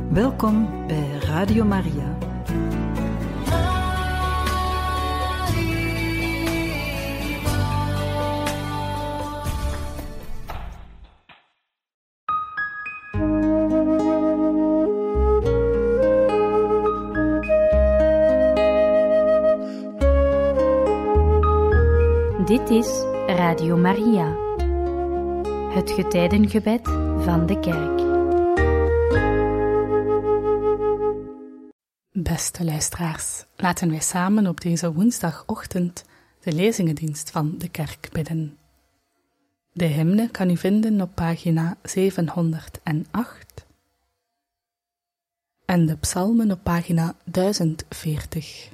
Welkom bij Radio Maria. Dit is Radio Maria, het getijdengebed van de kerk. Beste luisteraars, laten wij samen op deze woensdagochtend de lezingendienst van de kerk bidden. De hymne kan u vinden op pagina 708 en de psalmen op pagina 1040.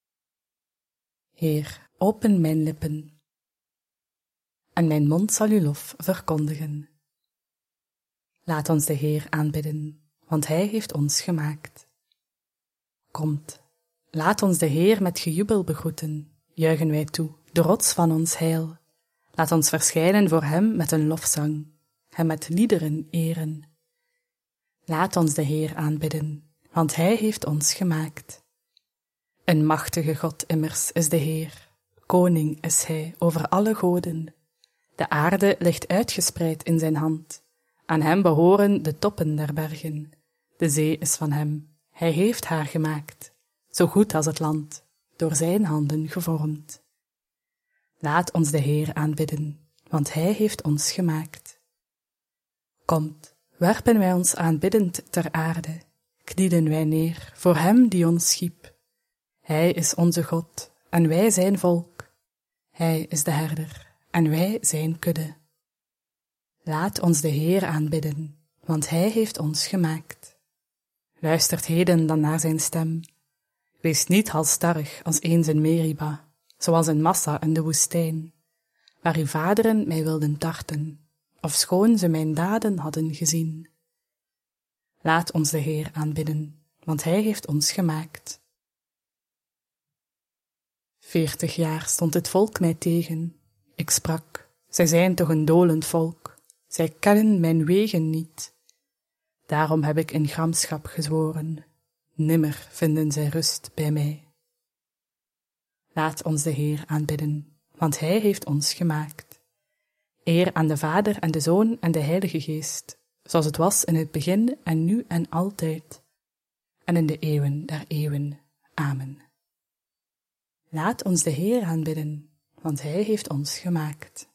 Heer, open mijn lippen, en mijn mond zal uw lof verkondigen. Laat ons de Heer aanbidden, want Hij heeft ons gemaakt. Komt, laat ons de Heer met gejubel begroeten, juichen wij toe, de rots van ons heil. Laat ons verschijnen voor Hem met een lofzang, Hem met liederen eren. Laat ons de Heer aanbidden, want Hij heeft ons gemaakt. Een machtige God immers is de Heer, koning is Hij over alle goden. De aarde ligt uitgespreid in zijn hand, aan Hem behoren de toppen der bergen. De zee is van Hem, Hij heeft haar gemaakt, zo goed als het land, door zijn handen gevormd. Laat ons de Heer aanbidden, want Hij heeft ons gemaakt. Komt, werpen wij ons aanbiddend ter aarde, knielen wij neer voor Hem die ons schiep. Hij is onze God, en wij zijn volk. Hij is de herder, en wij zijn kudde. Laat ons de Heer aanbidden, want Hij heeft ons gemaakt. Luistert heden dan naar zijn stem. Wees niet halsstarrig als eens in Meriba, zoals in Massa in de woestijn, waar uw vaderen mij wilden tarten, ofschoon ze mijn daden hadden gezien. Laat ons de Heer aanbidden, want Hij heeft ons gemaakt. 40 jaar stond het volk mij tegen. Ik sprak, zij zijn toch een dolend volk, zij kennen mijn wegen niet. Daarom heb ik in gramschap gezworen, nimmer vinden zij rust bij mij. Laat ons de Heer aanbidden, want Hij heeft ons gemaakt. Eer aan de Vader en de Zoon en de Heilige Geest, zoals het was in het begin en nu en altijd, en in de eeuwen der eeuwen. Amen. Laat ons de Heer aanbidden, want Hij heeft ons gemaakt.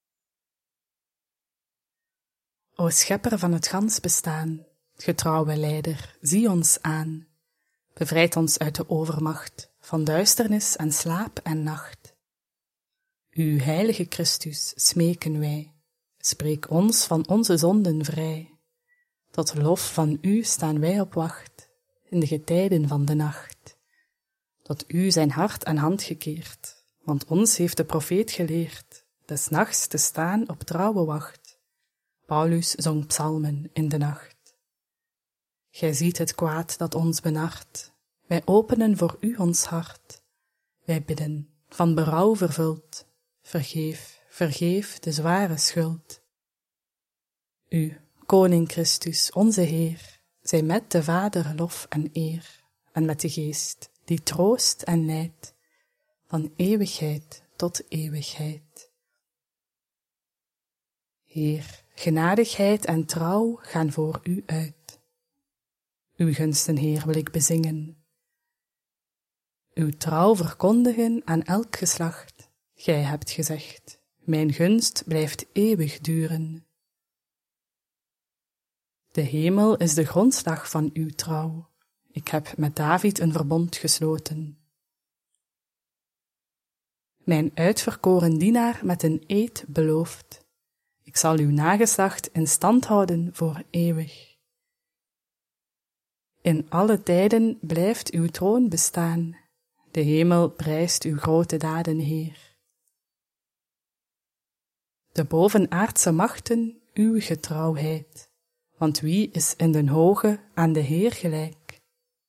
O schepper van het gans bestaan, getrouwe leider, zie ons aan. Bevrijd ons uit de overmacht van duisternis en slaap en nacht. U heilige Christus smeken wij, spreek ons van onze zonden vrij. Tot lof van U staan wij op wacht, in de getijden van de nacht. Tot U zijn hart en hand gekeerd, want ons heeft de profeet geleerd, des nachts te staan op trouwe wacht. Paulus zong psalmen in de nacht. Gij ziet het kwaad dat ons benart, wij openen voor U ons hart. Wij bidden, van berouw vervuld, vergeef, vergeef de zware schuld. U, Koning Christus, onze Heer, zij met de Vader lof en eer, en met de Geest, die troost en leidt, van eeuwigheid tot eeuwigheid. Heer, genadigheid en trouw gaan voor U uit. Uw gunsten, Heer, wil ik bezingen. Uw trouw verkondigen aan elk geslacht. Gij hebt gezegd, mijn gunst blijft eeuwig duren. De hemel is de grondslag van uw trouw. Ik heb met David een verbond gesloten. Mijn uitverkoren dienaar met een eed beloofd. Ik zal uw nageslacht in stand houden voor eeuwig. In alle tijden blijft uw troon bestaan. De hemel prijst uw grote daden, Heer. De bovenaardse machten uw getrouwheid, want wie is in den hoge aan de Heer gelijk?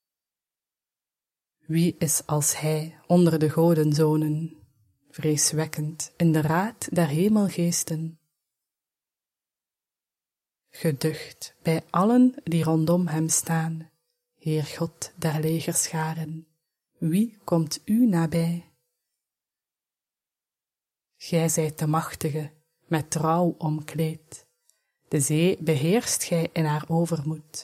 Wie is als Hij onder de godenzonen, vreeswekkend in de raad der hemelgeesten? geducht bij allen die rondom hem staan. Heer God der legerscharen, wie komt u nabij? Gij zijt de machtige, met trouw omkleed. De zee beheerst gij in haar overmoed.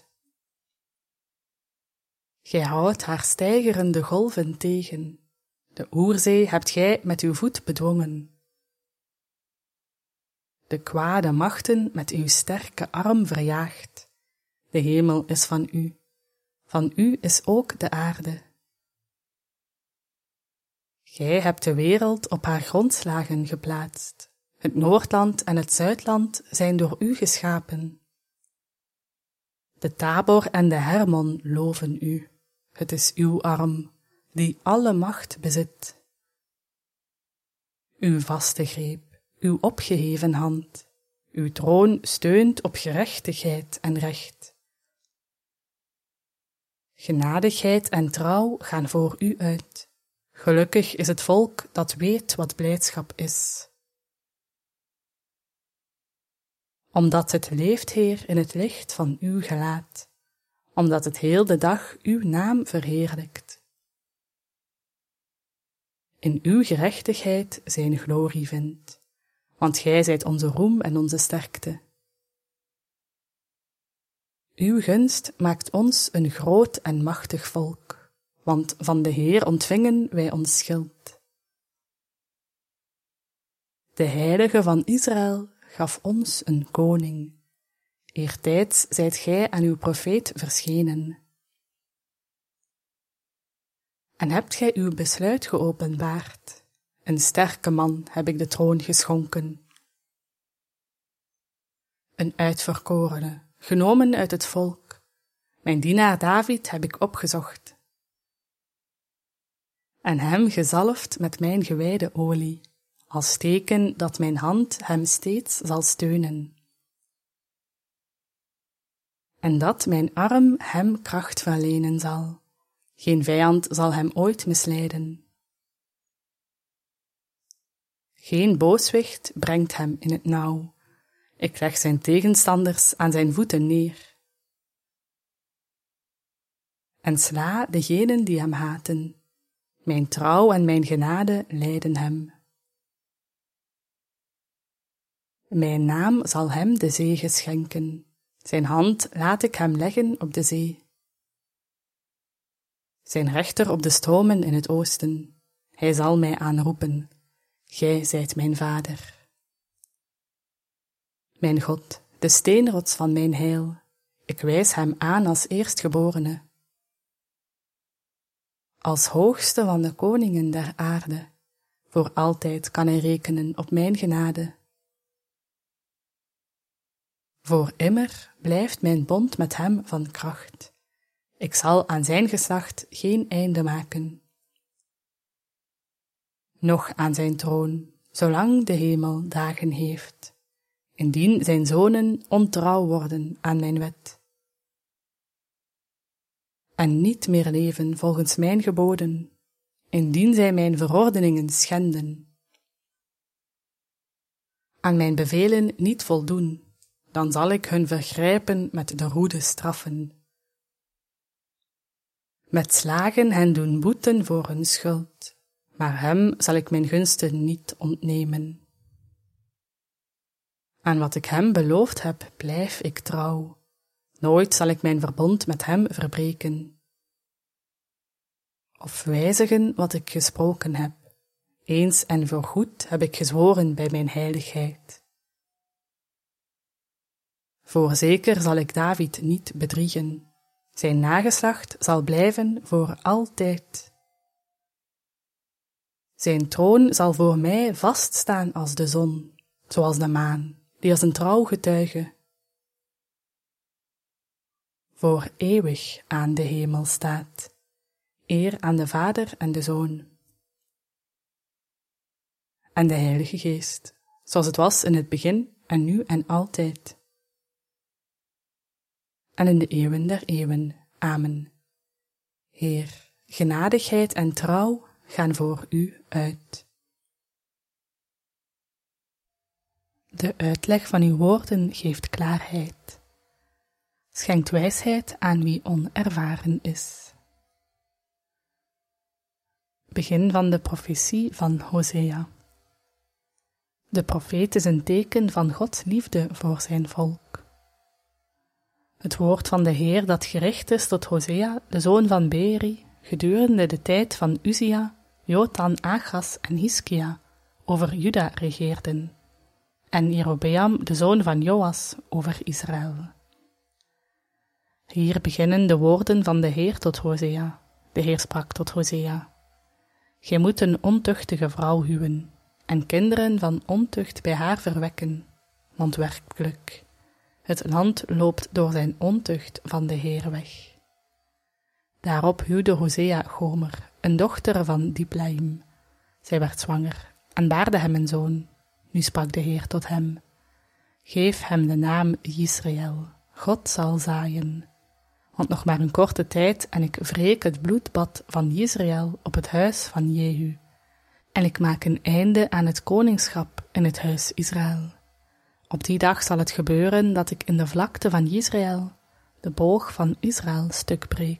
Gij houdt haar steigerende golven tegen. De Oerzee hebt gij met uw voet bedwongen. De kwade machten met uw sterke arm verjaagd. De hemel is van u is ook de aarde. Gij hebt de wereld op haar grondslagen geplaatst. Het Noordland en het Zuidland zijn door u geschapen. De Tabor en de Hermon loven u. Het is uw arm, die alle macht bezit. Uw vaste greep, uw opgeheven hand, uw troon steunt op gerechtigheid en recht. Genadigheid en trouw gaan voor u uit. Gelukkig is het volk dat weet wat blijdschap is. Omdat het leeft, Heer, in het licht van uw gelaat, omdat het heel de dag uw naam verheerlijkt. In uw gerechtigheid zijn glorie vindt, want gij zijt onze roem en onze sterkte. Uw gunst maakt ons een groot en machtig volk, want van de Heer ontvingen wij ons schild. De Heilige van Israël gaf ons een koning. Eertijds zijt gij aan uw profeet verschenen. En hebt gij uw besluit geopenbaard. Een sterke man heb ik de troon geschonken. Een uitverkorene, genomen uit het volk. Mijn dienaar David heb ik opgezocht. En hem gezalfd met mijn gewijde olie, als teken dat mijn hand hem steeds zal steunen. En dat mijn arm hem kracht verlenen zal. Geen vijand zal hem ooit misleiden. Geen booswicht brengt hem in het nauw. Ik leg zijn tegenstanders aan zijn voeten neer. En sla degenen die hem haten. Mijn trouw en mijn genade leiden hem. Mijn naam zal hem de zege schenken. Zijn hand laat ik hem leggen op de zee. Zijn rechter op de stromen in het oosten. Hij zal mij aanroepen. Gij zijt mijn vader. Mijn God, de steenrots van mijn heil. Ik wijs hem aan als eerstgeborene. Als hoogste van de koningen der aarde. Voor altijd kan hij rekenen op mijn genade. Voor immer blijft mijn bond met hem van kracht. Ik zal aan zijn geslacht geen einde maken. Noch aan zijn troon, zolang de hemel dagen heeft, indien zijn zonen ontrouw worden aan mijn wet. En niet meer leven volgens mijn geboden, indien zij mijn verordeningen schenden. Aan mijn bevelen niet voldoen, dan zal ik hun vergrijpen met de roede straffen. Met slagen hen doen boeten voor hun schuld, maar hem zal ik mijn gunsten niet ontnemen. Aan wat ik hem beloofd heb, blijf ik trouw. Nooit zal ik mijn verbond met hem verbreken. Of wijzigen wat ik gesproken heb. Eens en voorgoed heb ik gezworen bij mijn heiligheid. Voorzeker zal ik David niet bedriegen. Zijn nageslacht zal blijven voor altijd. Zijn troon zal voor mij vaststaan als de zon, zoals de maan, die als een trouw getuige. Voor eeuwig aan de hemel staat, eer aan de Vader en de Zoon. En de Heilige Geest, zoals het was in het begin en nu en altijd. En in de eeuwen der eeuwen. Amen. Heer, genadigheid en trouw gaan voor u uit. De uitleg van uw woorden geeft klaarheid. Schenkt wijsheid aan wie onervaren is. Begin van de profetie van Hosea. De profeet is een teken van Gods liefde voor zijn volk. Het woord van de Heer dat gericht is tot Hosea, de zoon van Beeri, gedurende de tijd van Uzia, Jotam, Achas en Hiskia, over Juda regeerden, en Jerobeam, de zoon van Joas, over Israël. Hier beginnen de woorden van de Heer tot Hosea. De Heer sprak tot Hosea: Gij moet een ontuchtige vrouw huwen, en kinderen van ontucht bij haar verwekken, want werkelijk, het land loopt door zijn ontucht van de Heer weg. Daarop huwde Hosea Gomer, een dochter van Diblaim. Zij werd zwanger en baarde hem een zoon. Nu sprak de Heer tot hem: Geef hem de naam Israël, God zal zaaien. Want nog maar een korte tijd en ik wreek het bloedbad van Israël op het huis van Jehu. En ik maak een einde aan het koningschap in het huis Israël. Op die dag zal het gebeuren dat ik in de vlakte van Israël de boog van Israël stuk breek.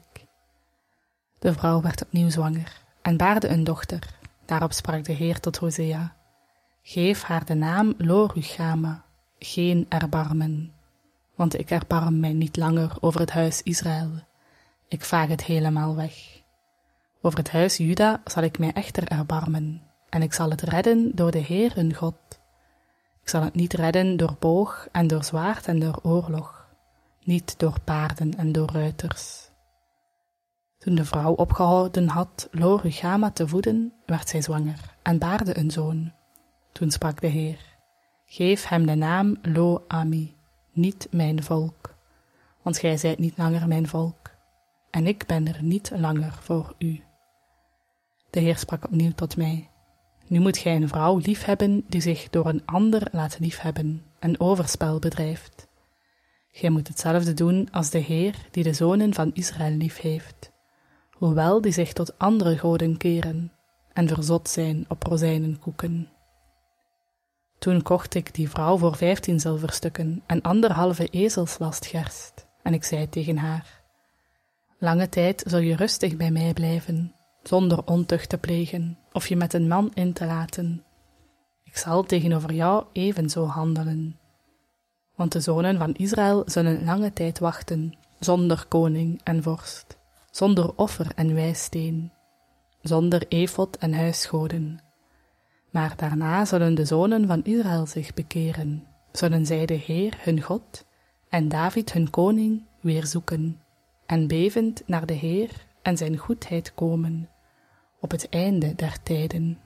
De vrouw werd opnieuw zwanger en baarde een dochter. Daarop sprak de Heer tot Hosea: Geef haar de naam Lo-Ruchama, geen erbarmen. Want ik erbarm mij niet langer over het huis Israël. Ik vaag het helemaal weg. Over het huis Juda zal ik mij echter erbarmen, en ik zal het redden door de Heer hun God. Ik zal het niet redden door boog en door zwaard en door oorlog, niet door paarden en door ruiters. Toen de vrouw opgehouden had Lo-Ruchama te voeden, werd zij zwanger en baarde een zoon. Toen sprak de Heer: Geef hem de naam Lo-Ami, niet mijn volk, want gij zijt niet langer mijn volk, en ik ben er niet langer voor u. De Heer sprak opnieuw tot mij: Nu moet gij een vrouw liefhebben die zich door een ander laat liefhebben en overspel bedrijft. Gij moet hetzelfde doen als de Heer die de zonen van Israël liefheeft, hoewel die zich tot andere goden keren en verzot zijn op rozijnenkoeken. Toen kocht ik die vrouw voor 15 zilverstukken en 1,5 ezelslast gerst, en ik zei tegen haar: Lange tijd zul je rustig bij mij blijven, zonder ontucht te plegen of je met een man in te laten. Ik zal tegenover jou evenzo handelen. Want de zonen van Israël zullen lange tijd wachten, zonder koning en vorst, zonder offer en wijsteen, zonder efod en huisgoden. Maar daarna zullen de zonen van Israël zich bekeren, zullen zij de Heer hun God en David hun koning weer zoeken, en bevend naar de Heer en zijn goedheid komen, op het einde der tijden.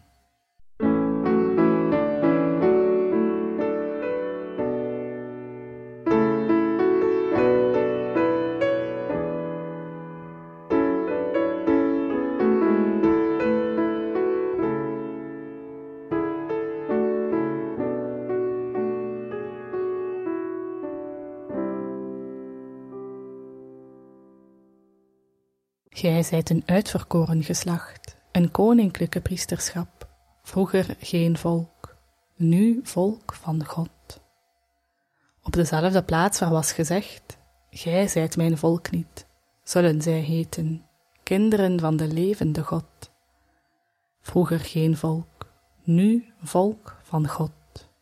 Gij zijt een uitverkoren geslacht, een koninklijke priesterschap, vroeger geen volk, nu volk van God. Op dezelfde plaats waar was gezegd: Gij zijt mijn volk niet, zullen zij heten, kinderen van de levende God. Vroeger geen volk, nu volk van God.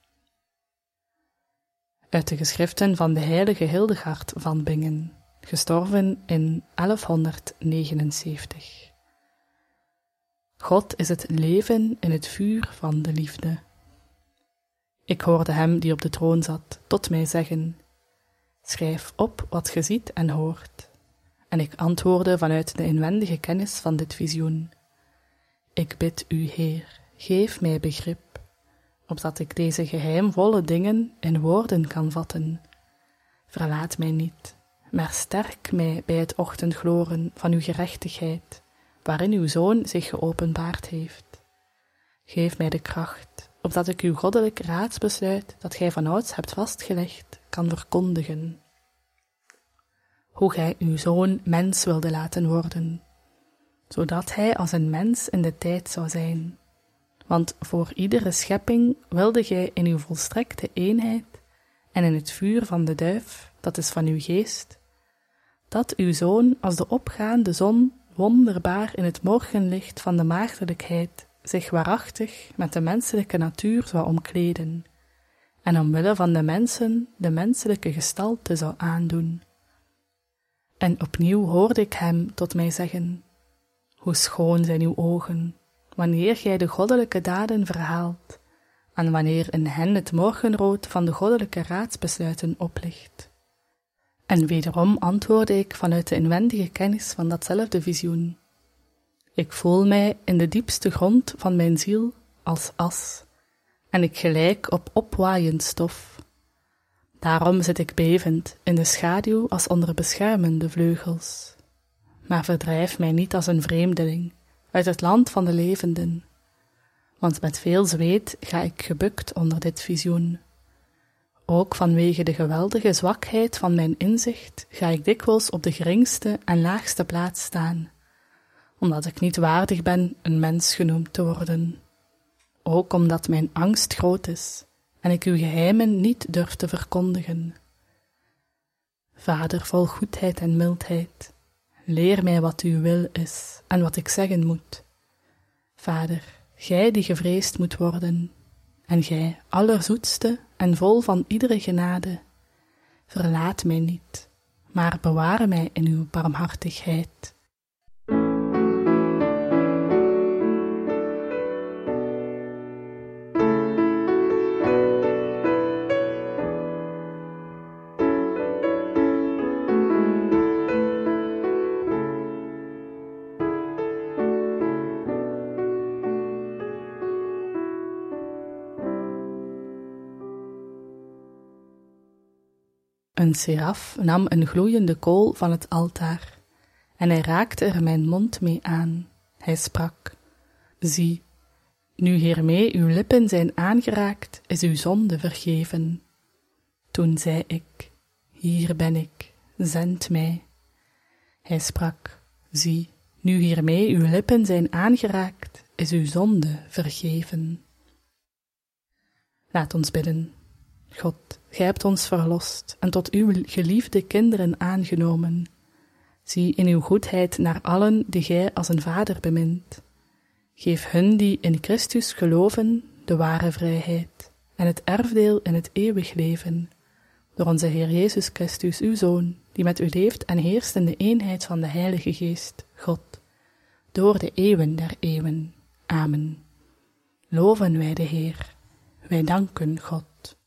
Uit de geschriften van de heilige Hildegard van Bingen, gestorven in 1179. God is het leven in het vuur van de liefde. Ik hoorde hem die op de troon zat tot mij zeggen: Schrijf op wat ge ziet en hoort. En ik antwoordde vanuit de inwendige kennis van dit visioen: Ik bid u, Heer, geef mij begrip, opdat ik deze geheimvolle dingen in woorden kan vatten. Verlaat mij niet, maar sterk mij bij het ochtendgloren van uw gerechtigheid, waarin uw Zoon zich geopenbaard heeft. Geef mij de kracht, opdat ik uw goddelijk raadsbesluit, dat gij vanouds hebt vastgelegd, kan verkondigen. Hoe gij uw Zoon mens wilde laten worden, zodat hij als een mens in de tijd zou zijn, Want voor iedere schepping wilde gij in uw volstrekte eenheid en in het vuur van de duif, dat is van uw geest, dat uw Zoon als de opgaande zon wonderbaar in het morgenlicht van de maagdelijkheid zich waarachtig met de menselijke natuur zou omkleden en omwille van de mensen de menselijke gestalte zou aandoen. En opnieuw hoorde ik hem tot mij zeggen: hoe schoon zijn uw ogen, wanneer gij de goddelijke daden verhaalt, en wanneer in hen het morgenrood van de goddelijke raadsbesluiten oplicht. En wederom antwoordde ik vanuit de inwendige kennis van datzelfde visioen: ik voel mij in de diepste grond van mijn ziel als as, en ik gelijk op opwaaiend stof. Daarom zit ik bevend in de schaduw als onder beschermende vleugels. Maar verdrijf mij niet als een vreemdeling uit het land van de levenden, want met veel zweet ga ik gebukt onder dit visioen. Ook vanwege de geweldige zwakheid van mijn inzicht ga ik dikwijls op de geringste en laagste plaats staan, omdat ik niet waardig ben een mens genoemd te worden. Ook omdat mijn angst groot is en ik uw geheimen niet durf te verkondigen. Vader vol goedheid en mildheid, leer mij wat uw wil is en wat ik zeggen moet. Vader, gij die gevreesd moet worden, en gij, allerzoetste en vol van iedere genade, verlaat mij niet, maar bewaar mij in uw barmhartigheid. Een seraf nam een gloeiende kool van het altaar, en hij raakte er mijn mond mee aan. Hij sprak: zie, nu hiermee uw lippen zijn aangeraakt, is uw zonde vergeven. Toen zei ik: hier ben ik, zend mij. Hij sprak: zie, nu hiermee uw lippen zijn aangeraakt, is uw zonde vergeven. Laat ons bidden. God, gij hebt ons verlost en tot uw geliefde kinderen aangenomen. Zie in uw goedheid naar allen die gij als een vader bemint. Geef hun die in Christus geloven de ware vrijheid en het erfdeel in het eeuwig leven, door onze Heer Jezus Christus, uw Zoon, die met u leeft en heerst in de eenheid van de Heilige Geest, God, door de eeuwen der eeuwen. Amen. Loven wij de Heer, wij danken God.